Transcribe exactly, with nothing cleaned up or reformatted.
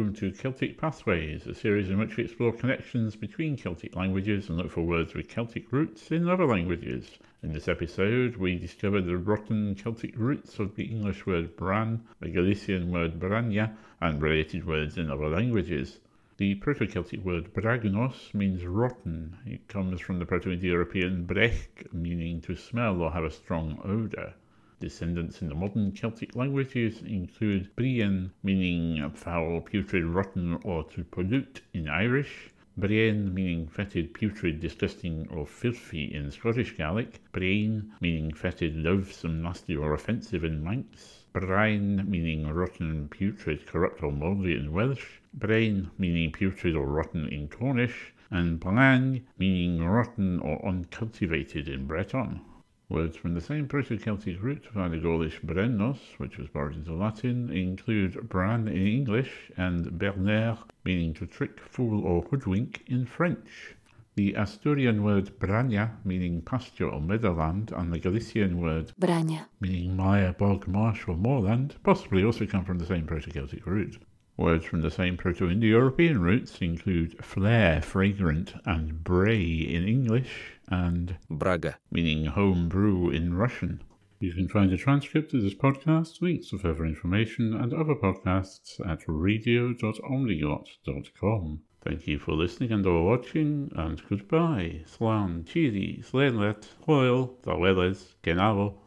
welcome to Celtic Pathways, a series in which we explore connections between Celtic languages and look for words with Celtic roots in other languages. In this episode, we discover the rotten Celtic roots of the English word bran, the Galician word branja, and related words in other languages. The Proto-Celtic word bragnos means rotten. It comes from the Proto-Indo-European brech, meaning to smell or have a strong odour. Descendants in the modern Celtic languages include brien, meaning foul, putrid, rotten, or to pollute in Irish; brein, meaning fetid, putrid, disgusting, or filthy in Scottish Gaelic; brain, meaning fetid, loathsome, nasty, or offensive in Manx; brain, meaning rotten, putrid, corrupt, or mouldy in Welsh; brain, meaning putrid or rotten in Cornish; and blang, meaning rotten or uncultivated in Breton. Words from the same Proto-Celtic root via the Gaulish brennos, which was borrowed into Latin, include bran in English and berner, meaning to trick, fool, or hoodwink in French. The Asturian word branja, meaning pasture or meadowland, and the Galician word branja, meaning mire, bog, marsh, or moorland, possibly also come from the same Proto-Celtic root. Words from the same Proto-Indo-European roots include flair, fragrant, and bray in English, and Braga, meaning home brew in Russian. You can find a transcript of this podcast, links to further information, and other podcasts at radio dot omniglot dot com. Thank you for listening and or watching, and goodbye. Slan, Chiri, Slenlet, Hoyle, Zaweles, Genavo.